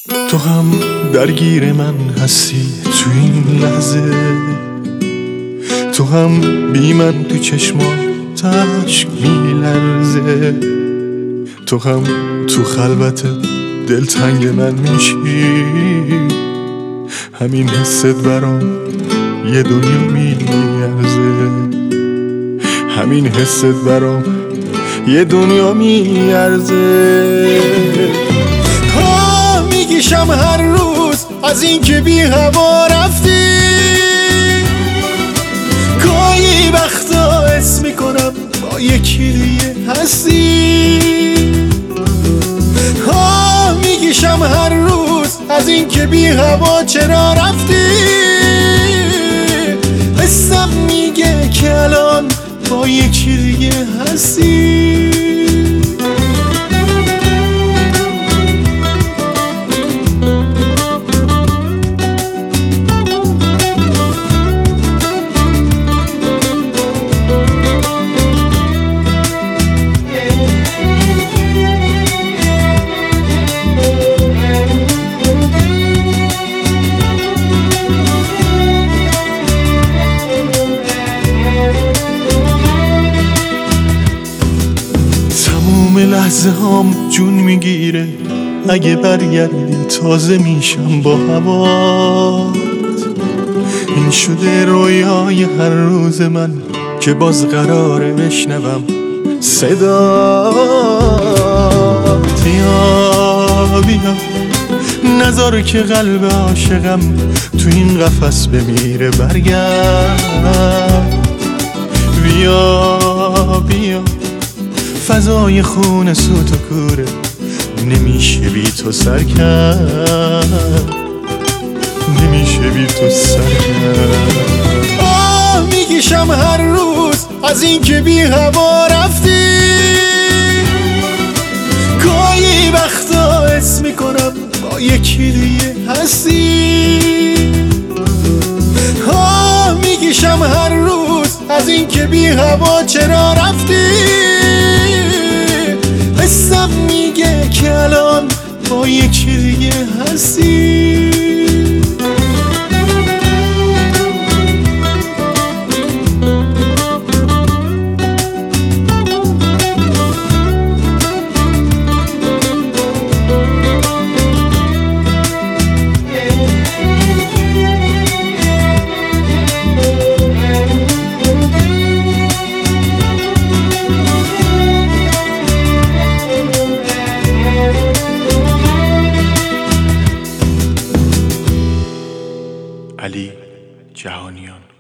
تو هم درگیر من هستی تو این لحظه، تو هم بی من تو چشماتش میلرزه، تو هم تو خلوت دلتنگ من میشی، همین حست برام یه دنیا میارزه، همین حست برام یه دنیا میارزه. میگیشم هر روز از این که بی هوا رفتی، گاهی وقتا حس میکنم با یکی دیگه هستی. میگیشم هر روز از این که بی هوا چرا رفتی، حسم میگه که الان با یکی دیگه هستی. لحظه هام جون میگیره، اگه برگردی تازه میشم با هوات. این شده رویای هر روز من که باز قراره بشنوم صدات. بیا نذار که قلب عاشقم تو این قفس بمیره، برگرد. بیا فضای خون سوت و کوره، نمیشه بی تو سر کرد، نمیشه بی تو سر کرد. میگیشم هر روز از این که بی هوا رفتی، گاهی وقتا حس میکنم با یکی دیگه هستی. میگیشم هر روز از این که بی هوا چرا رفتی، حسم میگه که الان با یکی دیگه هستی. علی جهانیان.